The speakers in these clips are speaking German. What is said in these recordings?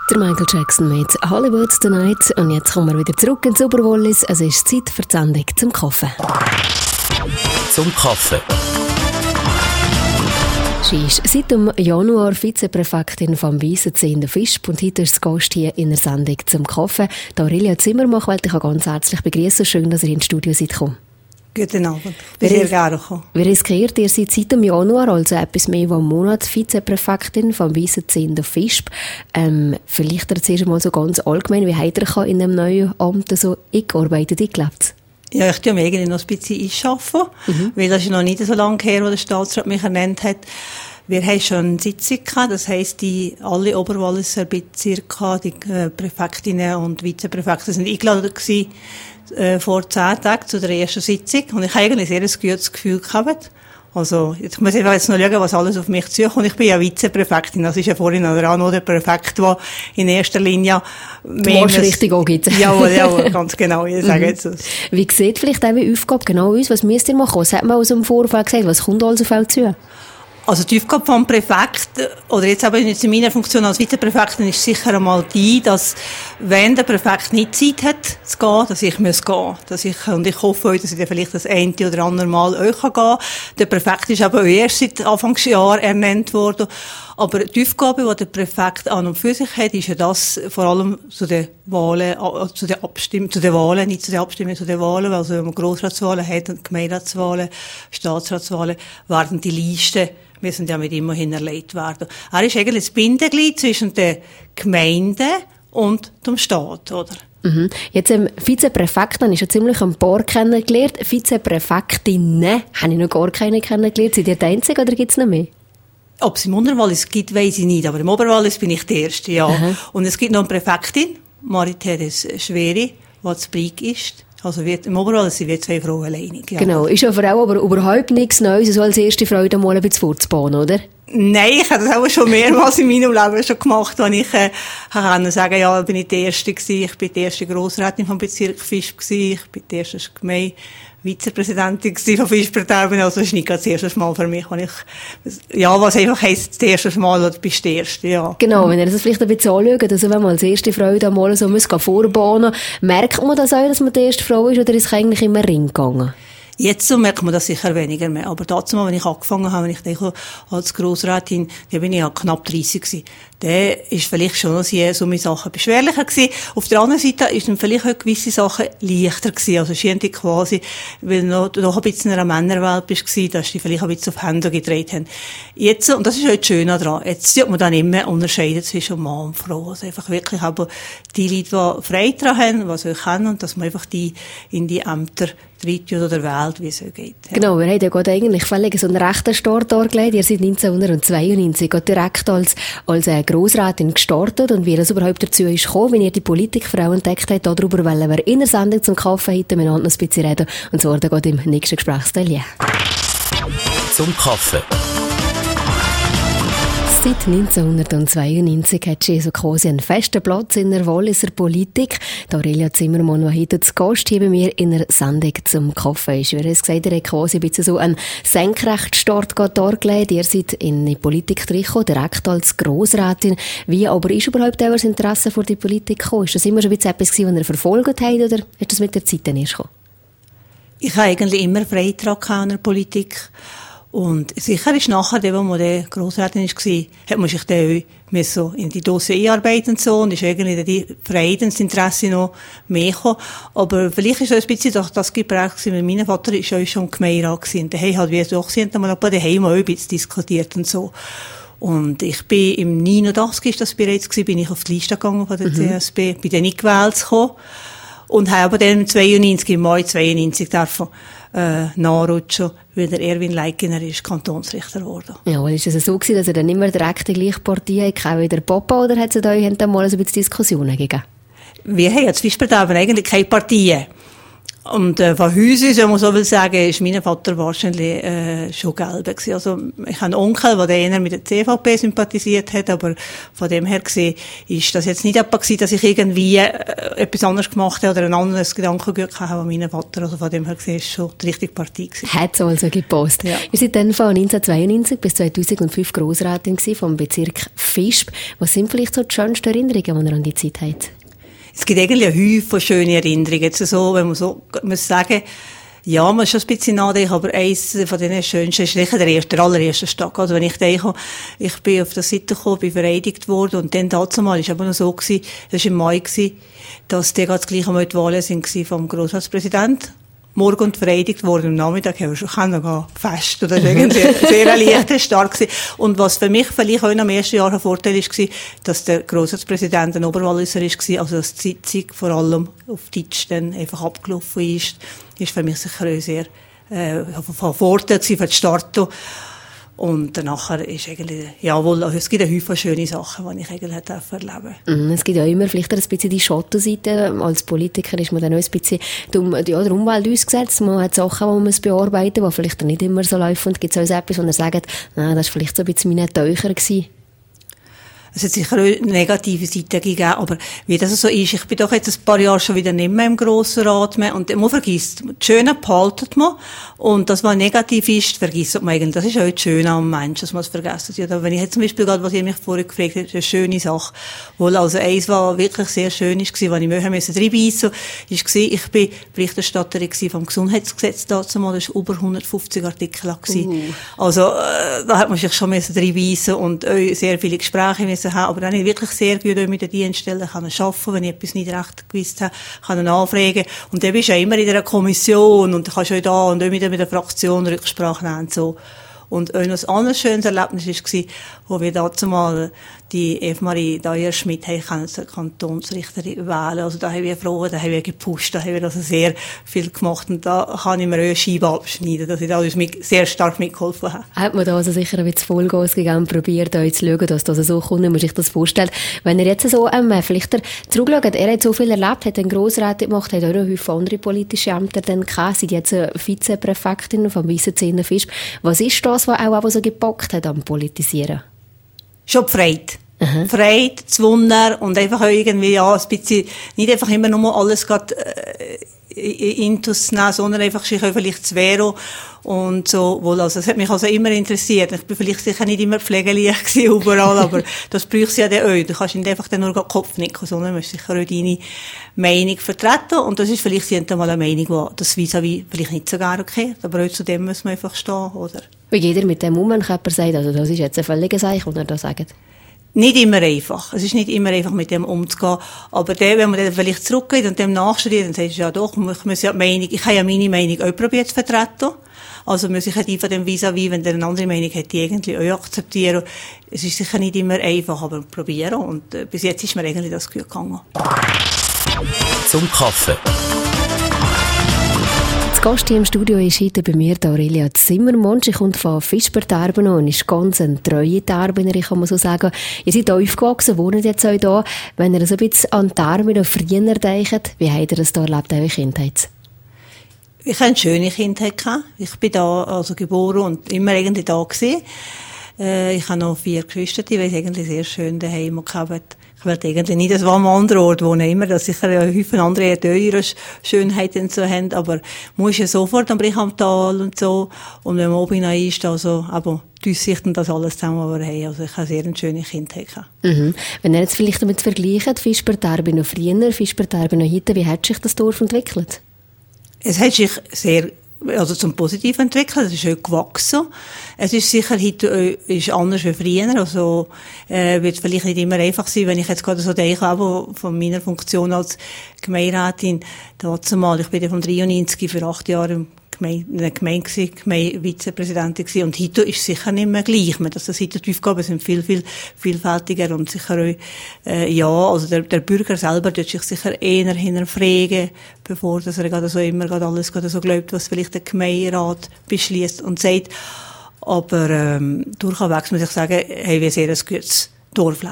Der Michael Jackson mit Hollywood Tonight. Und jetzt kommen wir wieder zurück ins Oberwollis. Es ist Zeit für die Sendung zum Kaffee. Zum Kaffee. Sie ist seit dem Januar Vizepräfektin vom Weissensee in der Visp und heute ist Gast hier in der Sendung zum Kaffee. Aurelia Zimmermann, wollte ich ganz herzlich begrüßen. Schön, dass ihr ins Studio seid gekommen. Guten Abend. Sehr gerne gekommen. Wie riskiert ihr seid seit dem Januar, also etwas mehr als einen Monat, Vizepräfektin vom Weissensee in der Visp. Vielleicht erzählst du mal so ganz allgemein, wie habt ihr in dem neuen Amt so eingearbeitet, eingelebt? Ja, ich tue mir irgendwie noch ein bisschen einschaffen, weil das ist noch nicht so lange her, wo der Staatsrat mich ernannt hat. Wir haben schon eine Sitzung gehabt, das heisst, alle Oberwalliser Bezirke, die Präfektinnen und Vizepräfekte sind eingeladen gewesen, vor 10 Tagen zu der ersten Sitzung. Und ich habe eigentlich sehr ein gutes Gefühl gehabt. Also, ich muss jetzt noch schauen, was alles auf mich zukommt. Ich bin ja Vizepräfektin. Das ist ja vorhin auch noch der Präfekt, der in erster Linie mehr... Die richtig angeht. Jawohl, ganz genau. Ich sage jetzt das. Wie sieht vielleicht auch die Aufgabe genau aus? Was müsst ihr machen? Was hat man aus dem Vorfall gesagt? Was kommt alles auf euch zu? Also die Aufgabe vom Präfekt, oder jetzt aber in meiner Funktion als Vizepräfektin, ist sicher einmal die, dass, wenn der Präfekt nicht Zeit hat, zu gehen, dass ich gehen muss. Und ich hoffe euch, dass ich dann vielleicht das eine oder andere Mal euch gehen kann. Der Präfekt ist aber erst seit Anfangsjahr ernannt worden. Aber die Aufgabe, die der Präfekt an und für sich hat, ist ja das, vor allem zu den Wahlen, zu den Wahlen, nicht zu den Abstimmungen, zu den Wahlen, also wenn man Grossratswahlen hat und Gemeinderatswahlen, Staatsratswahlen, werden die Listen müssen ja mit immerhin erledigt werden. Er ist eigentlich das Bindeglied zwischen den Gemeinden und dem Staat, oder? Mhm. Jetzt Vizepräfekt, dann ist ja ziemlich ein paar kennengelernt. Vizepräfektinnen habe ich noch gar keine kennengelernt. Seid ihr die Einzige oder gibt es noch mehr? Ob es im Unterwallis gibt, weiss ich nicht, aber im Oberwallis bin ich die Erste, ja. Mhm. Und es gibt noch eine Präfektin, Marie-Therese Schweri, die zu Brig ist. Also im Oberwallis sind wir 2 Frauen alleinig. Ja. Genau, ist ja Frau aber überhaupt nichts Neues, so als erste Frau da mal ein bisschen vorzubauen, oder? Nein, ich habe das auch schon mehrmals in meinem Leben schon gemacht, als ich kann sagen, ja, bin ich die Erste gewesen, ich bin die erste Grossrätin vom Bezirk Visp gewesen, ich bin die erste Vizepräsidentin von Vispertauben, also das ist nicht das erste Mal für mich, wenn ich, ja, was einfach heisst, das erste Mal, oder bist du die Erste, ja. Genau, wenn ihr das vielleicht ein bisschen anschaut, also wenn man als erste Frau da mal so vorbahnen muss, merkt man das auch, dass man die erste Frau ist, oder ist es eigentlich immer Ring gegangen? Jetzt so merkt man das sicher weniger mehr. Aber dazu mal, wenn ich angefangen habe, wenn ich denke, als Grossrätin, da bin ich ja knapp 30 gewesen. Der ist vielleicht schon noch so mit Sachen beschwerlicher gewesen. Auf der anderen Seite ist dann vielleicht auch gewisse Sachen leichter gewesen. Also schien die quasi, weil du noch ein bisschen in einer Männerwelt bist gewesen, dass die vielleicht ein bisschen auf Hände gedreht haben. Jetzt, und das ist auch das Schöne daran, jetzt sieht man dann immer unterscheiden zwischen Mann und Frau. Also einfach wirklich aber die Leute, die Freude daran haben, was sie können, und dass man einfach die in die Ämter tritt oder der Welt, wie es so geht. Ja. Genau, wir haben ja gerade eigentlich völlig so einen rechten Start dargelegt. Ihr seid 1992 direkt als Grossrätin gestartet, und wie das überhaupt dazu ist gekommen, wenn ihr die Politikfrau entdeckt habt, darüber wollen wir in der Sendung zum Kaffee heute miteinander noch ein bisschen reden, und zwar dann im nächsten Gesprächsteil. Yeah. Zum Kaffee. Seit 1992 hat sie so quasi einen festen Platz in der Walliser Politik. Aurelia Zimmermann, die heute zu Gast hier bei mir in der Sendung zum Kaffee ist. Wir haben gesagt, ihr habt quasi ein bisschen so einen Senkrechtstart dargelegt. Ihr seid in die Politik reingekommen, direkt als Grossrätin. Wie aber ist überhaupt euer Interesse vor die Politik gekommen? Ist das immer schon etwas gewesen, was ihr verfolgt habt, oder ist das mit der Zeit dann erst gekommen? Ich habe eigentlich immer Freitrag an der Politik. Und sicher ist nachher, wo man der Grossrätin war, hat man sich dann auch so in die Dossier einarbeiten und so, und ist irgendwie die Vereinsinteresse noch mehr gekommen. Aber vielleicht ist es ein bisschen doch das geprägt gewesen, weil mein Vater ist ja schon Gemeinderat gewesen. Und daheim halt, wie es doch sind, einmal daheim auch ein bisschen diskutiert und so. Und ich bin im 89 ist das bereits gewesen, bin ich auf die Liste gegangen von der CSB, bin dann nicht gewählt zu kommen. Und habe aber dann im Mai 92 dürfen nachrutschen, weil der Erwin Leitgener ist Kantonsrichter geworden. Ja, ist es so gewesen, dass er dann immer direkt die gleiche Partei hatte, auch wie der Papa, oder hat es da mal so ein bisschen Diskussionen gegeben? Wir haben ja zu Vispertauben eigentlich keine Parteien. Und von Haus aus, wenn man so will sagen, ist mein Vater wahrscheinlich schon gelb gewesen. Also ich habe einen Onkel, der eher mit der CVP sympathisiert hat, aber von dem her gesehen ist das jetzt nicht etwas gewesen, dass ich irgendwie etwas anderes gemacht habe oder ein anderes Gedankengut hatte als mein Vater. Also von dem her gesehen ist schon die richtige Partei gewesen. Hat es also gepasst. Ja. Wir sind dann von 1992 bis 2005 Grossrätin vom Bezirk Visp. Was sind vielleicht so die schönsten Erinnerungen, die ihr an die Zeit habt? Es gibt eigentlich einen Haufen von schönen Erinnerungen. Jetzt so, wenn man so muss sagen, ja, man muss schon ein bisschen nachdenken, aber eins von den schönsten ist sicher der allererste Tag. Also wenn ich denke, ich bin auf der Seite gekommen, bin vereidigt worden und dann dazu mal, ist aber noch so gewesen, das war im Mai gewesen, dass die ganz gleich einmal die Wahlen sind vom Grossratspräsidenten. Morgen vereidigt worden, am Nachmittag haben wir schon noch Fest. Das war irgendwie sehr leichter Start gewesen. Und was für mich vielleicht auch noch im ersten Jahr ein Vorteil war, dass der Grossratspräsident ein Oberwalliser war, also dass die Sitzung vor allem auf Deutsch dann einfach abgelaufen ist für mich sicher auch sehr von Vorteil gewesen für den Start. Und danach ist eigentlich, jawohl, also es gibt eine Haufen schöne Sachen, die ich eigentlich erleben durfte. Es gibt ja immer vielleicht ein bisschen die Schattenseite. Als Politiker ist man dann auch ein bisschen der Umwelt ausgesetzt. Man hat Sachen, die man muss bearbeiten muss, die vielleicht nicht immer so laufen. Und gibt es auch etwas, wo man sagt, das war vielleicht so ein bisschen mein Teucher gewesen? Es hat sicher auch eine negative Seite gegeben, aber wie das so ist, ich bin doch jetzt ein paar Jahre schon wieder nicht mehr im Grossen Rat mehr und man vergisst, das Schöne behaltet man und das, was negativ ist, vergisst man eigentlich. Das ist auch das Schöne am Menschen, dass man es vergessen hat. Aber wenn ich jetzt zum Beispiel gerade, was ihr mich vorher gefragt habt, eine schöne Sache, wohl also eins, was wirklich sehr schön ist, was ich reinbeissen musste, ist, ich bin Berichterstatterin vom Gesundheitsgesetz dazu mal, das war über 150 Artikel. Also, da hat man sich schon reinbeissen und sehr viele Gespräche haben, aber dann habe ich wirklich sehr gut mit den Dienststellen arbeiten, wenn ich etwas nicht recht gewusst habe, kann nachfragen. Und dann bist du ja immer in einer Kommission und kannst auch da und auch mit der Fraktion Rücksprache nehmen und so. Und auch noch ein anderes schönes Erlebnis war, wo wir dazu mal die Eva-Marie Dyer-Schmidt zur Kantonsrichterin wählen. Also da haben wir froh, da haben wir gepusht, da haben wir also sehr viel gemacht. Und da kann ich mir auch eine Scheibe abschneiden, dass ich da sehr stark mitgeholfen habe. Hat man da also sicher ein bisschen Vollgas gegeben und probiert, da zu schauen, dass das so kommt, wenn man sich das vorstellt. Wenn ihr jetzt so, vielleicht zurückschaut, er hat so viel erlebt, hat einen Grossrat gemacht, hat auch noch viele andere politische Ämter dann gehabt, sind jetzt Vizepräfektin vom Weissenzähner Visp. Was ist das, was auch so gepackt hat am Politisieren? Schon die Freude. Freude, das Wunder und einfach irgendwie, ein bisschen, nicht einfach immer nur alles gerade, intus nehmen, sondern einfach sich auch vielleicht zu Vero und so, wohl, also, es hat mich also immer interessiert. Ich bin vielleicht sicher nicht immer pflegeleicht gewesen, überall, aber das brauchst du ja dann auch. Du kannst nicht einfach dann nur den Kopf nicken, sondern musst sicher auch deine Meinung vertreten und das ist vielleicht einmal eine Meinung, die das vis-à-vis vielleicht nicht so gerne okay, aber auch zu dem muss man einfach stehen, oder? Wie geht ihr mit dem wenn jemand sagt, also das ist jetzt ein völliger Seich, was ihr da sagt? Nicht immer einfach. Es ist nicht immer einfach, mit dem umzugehen. Aber wenn man dann vielleicht zurückgeht und dem nachstudiert, dann sagst du, ja doch, ich habe ja meine Meinung auch probiert zu vertreten. Also muss ich die von dem vis-à-vis, wenn der eine andere Meinung hat, die irgendwie auch akzeptieren. Es ist sicher nicht immer einfach, aber probieren. Und bis jetzt ist mir eigentlich das gut gegangen. Zum Kaffee. Der Gast hier im Studio ist heute bei mir Aurelia Zimmermann. Sie kommt von Visperterben und ist ganz eine treue Terbenerin, kann man so sagen. Ihr seid aufgewachsen, wohnt jetzt auch hier. Wenn ihr so ein bisschen an Terben und früher denkt, wie habt ihr das hier erlebt, eure Kindheit? Ich hatte eine schöne Kindheit gehabt. Ich bin da also geboren und immer irgendwie da gewesen. Ich habe noch 4 Geschwister, die ich eigentlich sehr schön daheim gehabt. Ich will eigentlich nicht, dass wir am anderen Ort wohnen, immer, dass sicher häufig andere teure Schönheiten so haben, aber man ist ja sofort am Brich am Tal und so, und wenn man oben ist, also, aber die Aussicht und das alles zusammen, was wir haben, also ich habe sehr eine schöne Kindheit gehabt. Wenn ihr jetzt vielleicht damit vergleicht, Visperterben noch früher, Visperterben noch heute, wie hat sich das Dorf entwickelt? Es hat sich sehr, also zum Positiven entwickelt, es ist auch gewachsen. Es ist sicher heute ist anders als früher, also wird vielleicht nicht immer einfach sein, wenn ich jetzt gerade so denke, aber von meiner Funktion als Gemeinderätin, dazu mal, ich bin ja von 93 für 8 Jahre in der Gemeinde Vizepräsidentin gewesen, und heute ist es sicher nicht mehr gleich. Das heute die Aufgaben sind viel vielfältiger und sicher auch, also der Bürger selber tut sich sicher eher hinterfragen, bevor dass er gerade so immer gerade alles gerade so glaubt, was vielleicht der Gemeinderat beschließt und sagt. Aber durchwegs muss ich sagen, haben wir sehr ein gutes Dorfleben.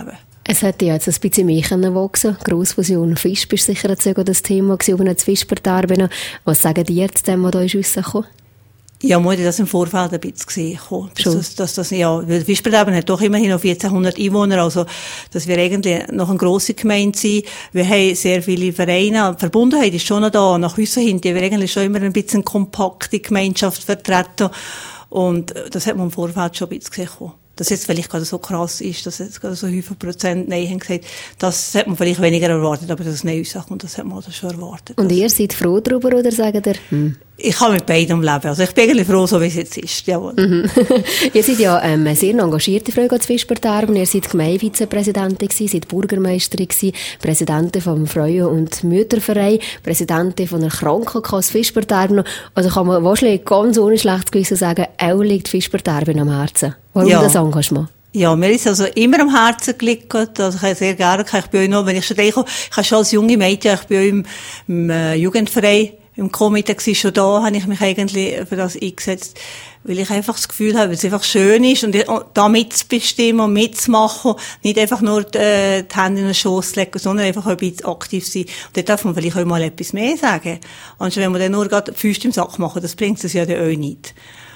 Es hätte ja jetzt ein bisschen mehr wachsen können. Grossfusion Fisch ist sicher das Thema gewesen, das Fischbedarben. Was sagen die jetzt, dem, was da ist rausgekommen? Ja, muss ich das im Vorfeld ein bisschen gesehen haben. Ja, weil Fischbedarben hat doch immerhin noch 1400 Einwohner, also, dass wir eigentlich noch eine grosse Gemeinde sind. Wir haben sehr viele Vereine. Die Verbundenheit ist schon noch da. Nach uns hin, die wir eigentlich schon immer ein bisschen kompakte Gemeinschaft vertreten. Und das hat man im Vorfeld schon ein bisschen gesehen. Dass jetzt vielleicht gerade so krass ist, dass jetzt gerade so viele Prozent Nein haben gesagt, das hat man vielleicht weniger erwartet, aber dass es Nein sagt, das hat man schon erwartet. Und ihr seid froh darüber, oder sagt ihr? Ich kann mit beidem leben. Also ich bin eigentlich froh, so wie es jetzt ist. Jawohl. Ihr seid ja sehr engagierte Frau als Fischbedarben. Ihr seid Gemeindevizepräsidentin gewesen, seid Bürgermeisterin gewesen, Präsidentin vom Frauen- und Mütterverein, Präsidentin von einer Krankenkasse Fischbedarben. Also kann man wahrscheinlich ganz ohne schlechtes Gewissen sagen, auch liegt Fischbedarben am Herzen. Warum das Engagement? Ja, mir ist also immer am Herzen gelegt. Also ich habe sehr gerne, ich bin auch noch, wenn ich schon denke, ich habe schon als junge Mädchen, ich bin auch im Jugendverein, im Komitee war schon da, habe ich mich eigentlich für das eingesetzt, weil ich einfach das Gefühl habe, weil es einfach schön ist und da mitzubestimmen und mitzumachen, nicht einfach nur die Hände in den Schoss legen, sondern einfach auch ein bisschen aktiv sein. Und da darf man vielleicht auch mal etwas mehr sagen. Anstatt wenn man dann nur gerade die Füße im Sack machen, das bringt es ja dann auch nicht.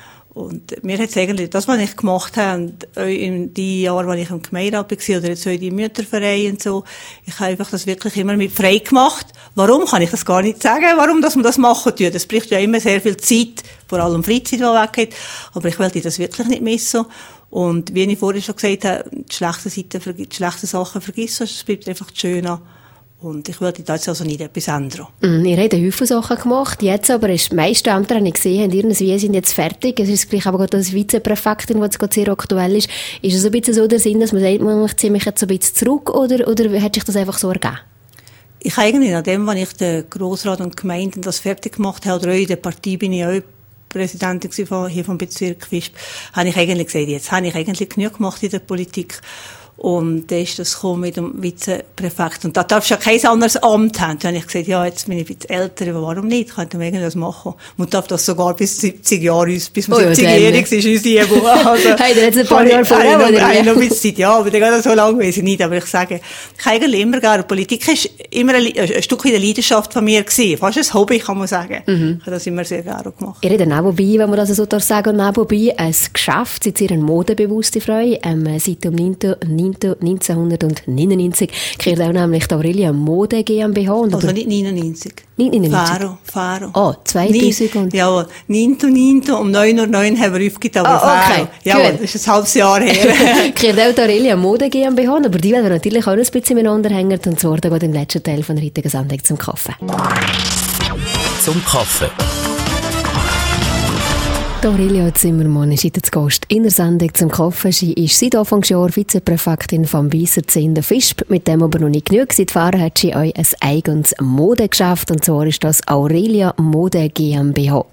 Und mir hat's eigentlich, das, was ich gemacht habe, und in die Jahren, wo ich im Gemeinderat war, oder jetzt auch in die Müttervereine und so, ich habe einfach das wirklich immer mit frei gemacht. Warum kann ich das gar nicht sagen, warum, dass man das machen tut? Das braucht ja immer sehr viel Zeit, vor allem Freizeit, die weggeht. Aber ich wollte das wirklich nicht missen. Und wie ich vorhin schon gesagt habe, die schlechten Sachen vergisst, es bleibt einfach schön an. Und ich wollte da jetzt also nicht etwas ändern. Ihr habt eine Haufen Sachen gemacht. Jetzt aber ist die meisten Ämter, die ich gesehen habe, irgendwie sind jetzt fertig. Es ist gleich aber gerade als Vizepräfektin, was gerade sehr aktuell ist. Ist es ein bisschen so der Sinn, dass man sagt, man ziehe mich jetzt ein bisschen zurück, oder hat sich das einfach so ergeben? Ich eigentlich nach dem, wenn ich den Grossrat und Gemeinden das fertig gemacht habe, oder auch in der Partei bin ich auch Präsidentin hier vom Bezirk Visp, habe ich eigentlich gesagt, jetzt habe ich eigentlich genug gemacht in der Politik. Und dann ist das gekommen mit dem Vizepräfekt. Und da darfst du ja kein anderes Amt haben. Dann habe ich gesagt, ja, jetzt bin ich ein bisschen älter, aber warum nicht? Könnte man irgendwas machen. Man darf das sogar bis 70 Jahre, bis man 70-jährig ist, uns Ebo. Also, hey, jetzt ein paar Jahre vorher, oder? Noch ein bisschen Zeit, ja, aber dann geht das so lang, weiß ich nicht. Aber ich sage, ich habe eigentlich immer gerne, Politik ist immer ein Stück in der Leidenschaft von mir gewesen. Fast ein Hobby, kann man sagen. Ich habe das immer sehr gerne gemacht. Ihr habt nebenbei, wenn man das so sagen darf, nebenbei ein Geschäft, seid ihr eine modebewusste Frau, seit dem 1999 kehrt auch nämlich die Aurelia Mode GmbH. Also nicht 99. Nicht 99? Faro. Oh, 2000. Ja, 9.9. um 9.09 Uhr haben wir aufgegeben, aber Faro. Ja, das ist ein halbes Jahr her. Kehrt auch die Aurelia Mode GmbH, aber die werden wir natürlich auch ein bisschen miteinander hängen, und zwar geht im letzten Teil von der heutigen Sendung zum Kaffee. Zum Kaffee. Aurelia Zimmermann ist heute zu Gast in der Sendung zum Kaffee. Sie ist seit Anfangsjahr Vizepräfektin vom Weisser in der Visp. Mit dem aber noch nicht genug. Seit Jahren hat sie euch ein eigenes Modegeschäft, und zwar ist das Aurelia Mode GmbH.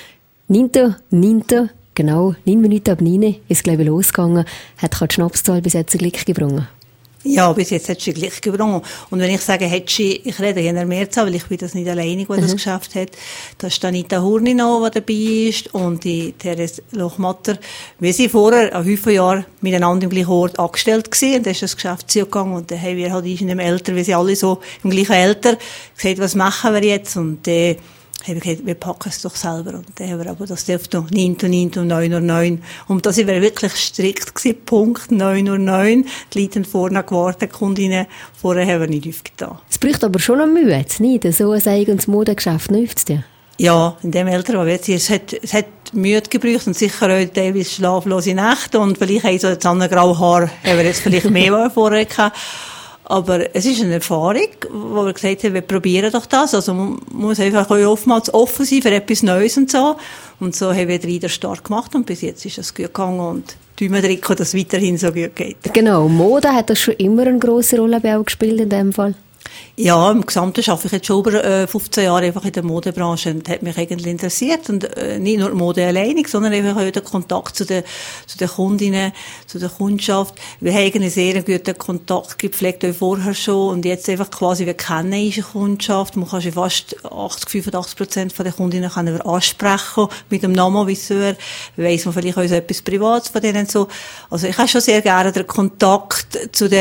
9. Genau, 9 Minuten ab 9 ist, glaube ich, losgegangen. Hat die Schnapszahl bis jetzt Glück gebracht? Ja, bis jetzt hat sie gleich gebrungen. Und wenn ich sage, ich rede in der Mehrzahl, weil ich bin das nicht alleine, die das geschafft hat. Da ist Anita Hurni noch, die dabei ist, und die Therese Lochmatter. Wir sind vorher ein Haufen Jahre miteinander im gleichen Ort angestellt gewesen, und dann ist das Geschäft zugegangen, und dann haben wir halt in dem Alter, wir sind alle so im gleichen Alter, gesagt, was machen wir jetzt? Und haben wir gesagt, wir packen es doch selber. Und dann haben wir aber, das dürfte noch 9.9 um 9.09 Uhr. Und da sind wir wirklich strikt gewesen. Punkt 9.09 Uhr. Die Leute haben vorne gewartet, die Kundinnen. Vorher haben wir nicht aufgetan. Es braucht aber schon noch Mühe, nicht? So ein eigenes Modegeschäft läuft es dir? Ja, in dem Alter, wo wir jetzt sind, es hat Mühe gebraucht und sicher auch teilweise schlaflose Nächte. Und vielleicht haben so jetzt an graue Haare, haben wir jetzt vielleicht mehr vorher gehabt. Aber es ist eine Erfahrung, wo wir gesagt haben, wir probieren doch das. Also man muss einfach oftmals offen sein für etwas Neues und so. Und so haben wir wieder stark gemacht, und bis jetzt ist es gut gegangen, und wir drücken, dass es weiterhin so gut geht. Genau, Mode hat das schon immer eine grosse Rolle bei euch gespielt in dem Fall? Ja, im Gesamten arbeite ich jetzt schon über 15 Jahre einfach in der Modebranche, und das hat mich eigentlich interessiert, und nicht nur Mode alleinig, sondern einfach auch der Kontakt zu den Kundinnen, zu der Kundschaft. Wir haben einen sehr guten Kontakt gepflegt, auch vorher schon, und jetzt einfach quasi, wir kennen unsere Kundschaft, man kann schon fast 85% von den Kundinnen können wir ansprechen, mit dem Namen, Viseur, weiss man vielleicht auch so etwas Privates von denen so. Also ich habe schon sehr gerne den Kontakt zu den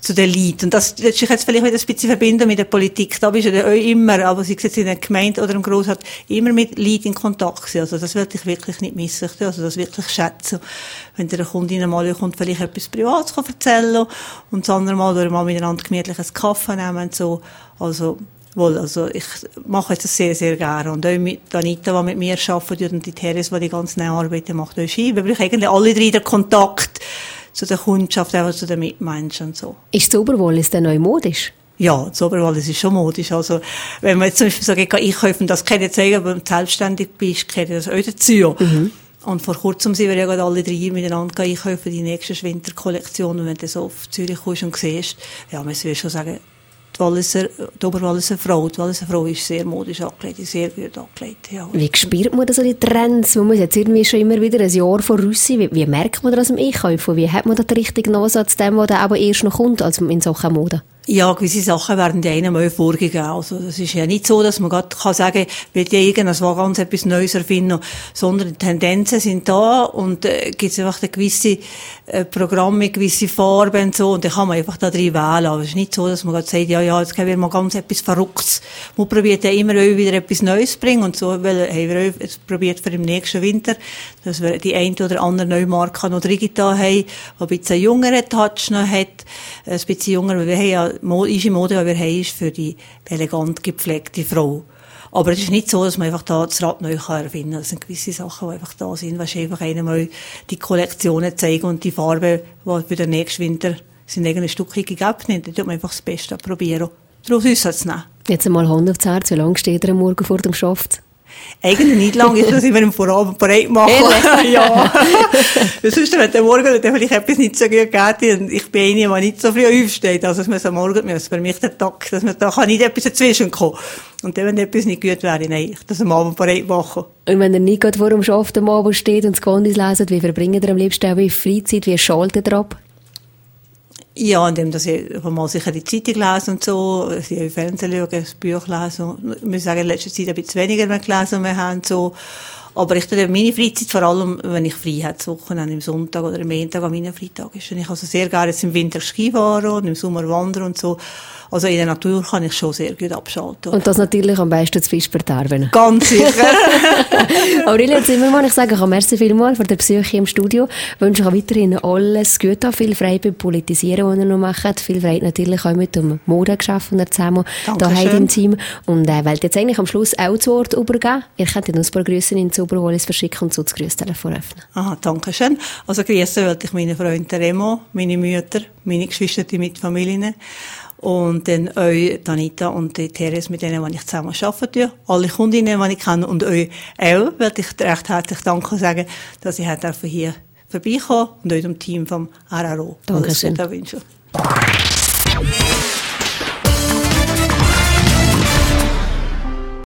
zu den Leuten. Und das lässt sich jetzt vielleicht wieder ein bisschen verbinden mit der Politik. Da bist du ja auch immer, aber sei es jetzt in der Gemeinde oder im Grossrat, immer mit Leuten in Kontakt sein. Also das würde ich wirklich nicht missen. Also das wirklich schätzen. Wenn der Kundin mal kommt, vielleicht etwas Privates erzählen und das andere Mal oder mal miteinander gemütlich einen Kaffee nehmen und so. Also ich mache das sehr, sehr gerne. Und auch mit Anita, die mit mir arbeitet, und die Therese, die ganze Arbeit macht, auch Ski. Wir brauchen eigentlich alle drei den Kontakt zu der Kundschaft, auch zu den Mitmenschen und so. Ist das Oberwallis denn neu modisch? Ja, das Oberwallis ist schon modisch. Also, wenn man jetzt zum Beispiel sagt, ich kaufe, das kann ich zeigen, wenn du selbstständig bist, kann ich das auch dazu. Und vor kurzem sind wir ja gerade alle drei miteinander einkaufen, die nächste Winterkollektion. Und wenn du so auf Zürich kommst und siehst, ja, man würde schon sagen, die Oberwalliser Frau ist sehr modisch angelegt, sehr gut angelegt, ja. Wie spürt man so die Trends? Man muss jetzt irgendwie schon immer wieder ein Jahr voraus sein. Wie merkt man das am Einkaufen? Wie hat man da den richtigen Ansatz, dem, der aber erst noch kommt, als in Sachen Mode? Ja, gewisse Sachen werden ja einem vorgegeben. Also, das ist ja nicht so, dass man gerade sagen kann, will ja irgendwas ganz etwas Neues erfinden, sondern die Tendenzen sind da und gibt es einfach gewisse Programme, gewisse Farben und so, und dann kann man einfach da drin wählen. Aber es ist nicht so, dass man gerade sagt, ja, jetzt können wir mal ganz etwas Verrücktes. Man probiert ja immer wieder etwas Neues zu bringen, und so, weil, haben wir auch jetzt probiert für den nächsten Winter, dass wir die eine oder andere neue Marke noch drin haben, die ein bisschen jüngeren Touch noch hat, ein bisschen jünger, weil wir haben ja unsere Mode, die wir haben, ist für die elegant gepflegte Frau. Aber es ist nicht so, dass man einfach da das Rad neu erfinden kann. Das sind gewisse Sachen, die einfach da sind. Was einfach einmal die Kollektionen zeigen und die Farben, die für den nächsten Winter sind eigentlich ein Stück gegeben. Dann tut man einfach das Beste probieren. Daraus ist es zu nehmen. Jetzt einmal Hand aufs Herz, wie lange steht ihr am Morgen vor dem Schaft? Eigentlich nicht lang, ich muss immer im Vorabend bereit machen. Ja. Sonst, wenn der Morgen dann vielleicht etwas nicht so gut geht, und ich bin eine, die nicht so früh aufsteht, also es muss am Morgen, für mich der Tag, dass man da kann nicht etwas dazwischen kommen. Und dann, wenn etwas nicht gut wäre, nein, ich das am Abend bereit machen. Und wenn ihr nicht gerade vor dem Schaft am Abend steht und das Gondis leset, wie verbringt ihr am liebsten auch in Freizeit, wie schaltet ihr ab? Ja, indem dass ich mal sicher die Zeitung lese und so, ich Fernsehen schaue, das Buch lesen. Ich muss sagen, in letzter Zeit ein bisschen weniger gelesen wir haben, so. Aber ich tue meine Freizeit vor allem, wenn ich frei habe, zu Wochenende, am Sonntag oder am Montag an meinem Freitag ist. Und ich also sehr gerne jetzt im Winter Ski fahren und im Sommer wandern und so. Also in der Natur kann ich schon sehr gut abschalten. Und das natürlich am besten zu Fischbertarben. Ganz sicher. Aurelia Zimmermann, ich sage auch merci vielmals für die Besuche im Studio. Ich wünsche euch weiterhin alles Gute, viel Freude beim Politisieren, was ihr noch macht. Viel Freude natürlich auch mit dem Modegeschäft, das ihr zusammen hier im Team. Und wollt jetzt eigentlich am Schluss auch das Wort übergeben. Ihr könnt uns ein paar Grüße ins Oberwallis verschicken und so das Grüßtelefon öffnen. Aha, danke schön. Also grüßen wollte ich meine Freunde Remo, meine Mütter, meine Geschwister mit Familien. Und dann euch, Anita und die Therese, mit denen ich zusammen arbeite. Alle Kundinnen, die ich kenne. Und euch auch, wollte ich recht herzlich danken sagen, dass ich hier vorbeikommen und euch dem Team vom RRO. Dankeschön. Alles Gute wünsche.